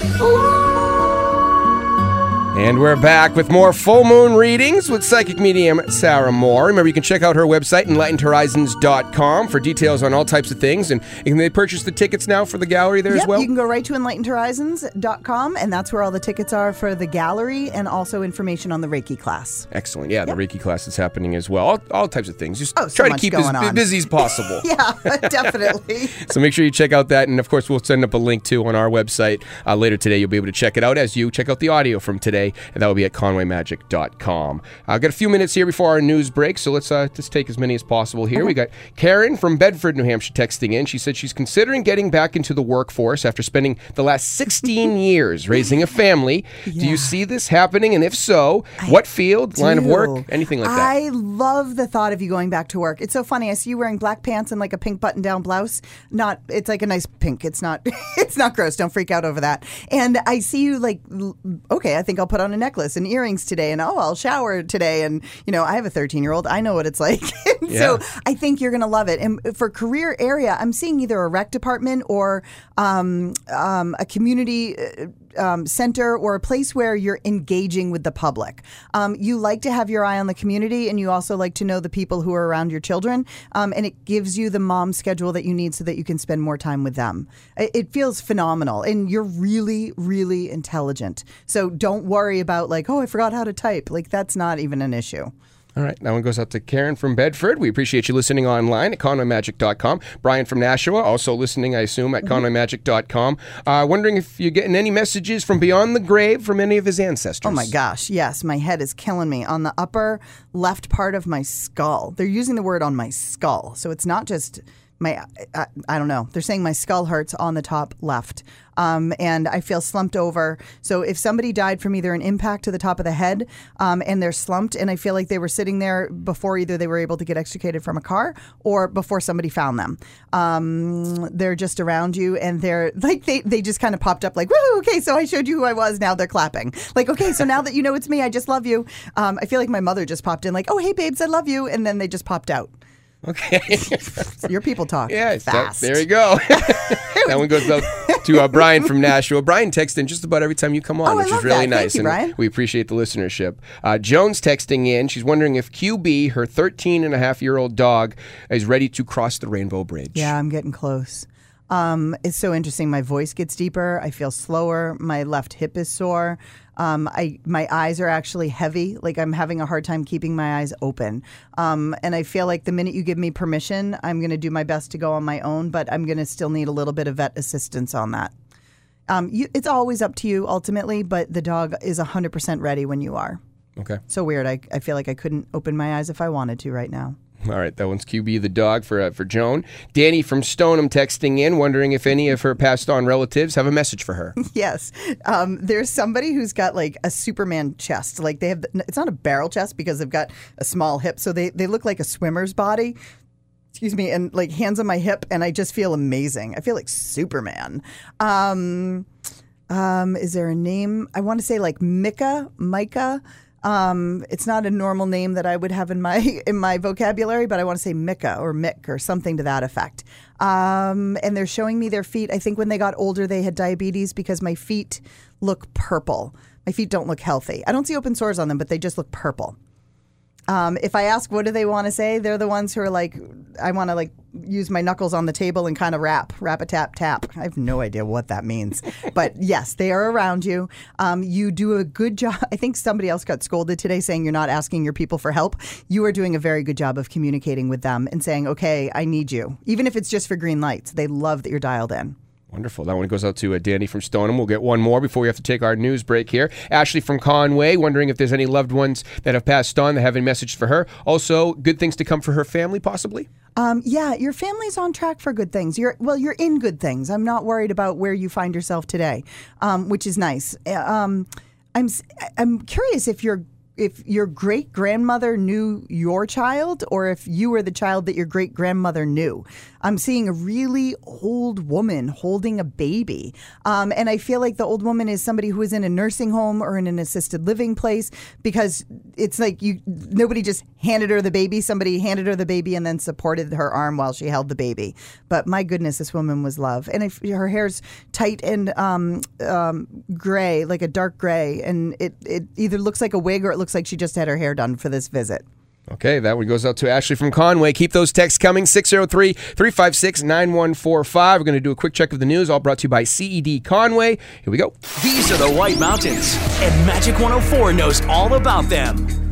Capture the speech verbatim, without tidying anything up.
And we're back with more full moon readings with psychic medium Sarah Moore. Remember, you can check out her website, enlightened horizons dot com, for details on all types of things. And can they purchase the tickets now for the gallery there yep, as well? You can go right to enlightened horizons dot com, and that's where all the tickets are for the gallery and also information on the Reiki class. Excellent. Yeah, yep. the Reiki class is happening as well. All, all types of things. Just oh, so try to much keep as on. busy as possible. yeah, definitely. So make sure you check out that. And, of course, we'll send up a link, too, on our website. Uh, later today, you'll be able to check it out as you check out the audio from today, and that will be at conway magic dot com. I've got a few minutes here before our news break, so let's uh, just take as many as possible here. Okay. We got Karen from Bedford, New Hampshire, texting in. She said she's considering getting back into the workforce after spending the last sixteen years raising a family. Yeah. Do you see this happening? And if so, I what field, do. line of work, anything like that? I love the thought of you going back to work. It's so funny. I see you wearing black pants and like a pink button-down blouse. Not, it's like a nice pink. It's not, it's not gross. Don't freak out over that. And I see you like, okay, I think I'll put on a necklace and earrings today, and oh, I'll shower today. And, you know, I have a thirteen-year-old. I know what it's like. yeah. So I think you're going to love it. And for career area, I'm seeing either a rec department or um, um, a community um, center or a place where you're engaging with the public. Um, you like to have your eye on the community, and you also like to know the people who are around your children. Um, and it gives you the mom schedule that you need so that you can spend more time with them. It, it feels phenomenal. And you're really, really intelligent. So don't worry about like, oh, I forgot how to type. Like, that's not even an issue. All right, that one goes out to Karen from Bedford. We appreciate you listening online at conway magic dot com. Brian from Nashua, also listening, I assume, at mm-hmm. conway magic dot com. Uh, wondering if you're getting any messages from beyond the grave from any of his ancestors. Oh, my gosh, yes. My head is killing me. On the upper left part of my skull, they're using the word on my skull. So it's not just my, I, I don't know. They're saying my skull hurts on the top left. Um, and I feel slumped over. So if somebody died from either an impact to the top of the head um, and they're slumped, and I feel like they were sitting there before either they were able to get extricated from a car or before somebody found them. Um, they're just around you, and they're like, they, they just kind of popped up like, woo, okay, so I showed you who I was. Now they're clapping. Like, okay, so now that you know it's me, I just love you. Um, I feel like my mother just popped in like, oh, hey, babes, I love you. And then they just popped out. Okay. Your people talk yeah, fast. That, there you go. That one goes out to uh, Brian from Nashua. Brian texts in just about every time you come on, oh, which I love is really that. nice. Thank you, and Brian. We appreciate the listenership. Uh, Joan's texting in. She's wondering if Q B, her thirteen and a half year old dog, is ready to cross the Rainbow Bridge. Yeah, I'm getting close. Um, it's so interesting. My voice gets deeper. I feel slower. My left hip is sore. Um, I my eyes are actually heavy. Like I'm having a hard time keeping my eyes open. Um, and I feel like the minute you give me permission, I'm going to do my best to go on my own, but I'm going to still need a little bit of vet assistance on that. Um, you, it's always up to you ultimately, but the dog is one hundred percent ready when you are. Okay. So weird. I, I feel like I couldn't open my eyes if I wanted to right now. All right, that one's Q B the dog for uh, for Joan. Danny from Stoneham texting in, wondering if any of her passed on relatives have a message for her. Yes. Um, there's somebody who's got like a Superman chest. Like they have, it's not a barrel chest because they've got a small hip. So they, they look like a swimmer's body. Excuse me. And like hands on my hip. And I just feel amazing. I feel like Superman. Um, um, is there a name? I want to say like Micah, Micah. Um, it's not a normal name that I would have in my in my vocabulary, but I want to say Micah or Mick or something to that effect. Um, and they're showing me their feet. I think when they got older, they had diabetes because my feet look purple. My feet don't look healthy. I don't see open sores on them, but they just look purple. Um, if I ask what do they want to say, they're the ones who are like, I want to like use my knuckles on the table and kind of rap, rap a tap tap. I have no idea what that means. But yes, they are around you. Um, you do a good job. I think somebody else got scolded today saying you're not asking your people for help. You are doing a very good job of communicating with them and saying, okay, I need you. Even if it's just for green lights, they love that you're dialed in. Wonderful. That one goes out to uh, Danny from Stoneham. We'll get one more before we have to take our news break here. Ashley from Conway, wondering if there's any loved ones that have passed on that have any message for her. Also, good things to come for her family, possibly? Um, yeah, your family's on track for good things. You're well, you're in good things. I'm not worried about where you find yourself today, um, which is nice. Um, I'm I'm curious if you're if your great-grandmother knew your child or if you were the child that your great-grandmother knew. I'm seeing a really old woman holding a baby. Um, and I feel like the old woman is somebody who is in a nursing home or in an assisted living place, because it's like you nobody just handed her the baby. Somebody handed her the baby and then supported her arm while she held the baby. But my goodness, this woman was love. And if her hair's tight and um, um, gray, like a dark gray, and it, it either looks like a wig or it looks like she just had her hair done for this visit. Okay, that one goes out to Ashley from Conway. Keep those texts coming, six oh three, three five six, nine one four five. We're going to do a quick check of the news, all brought to you by C E D Conway. Here we go. These are the White Mountains, and Magic one oh four knows all about them.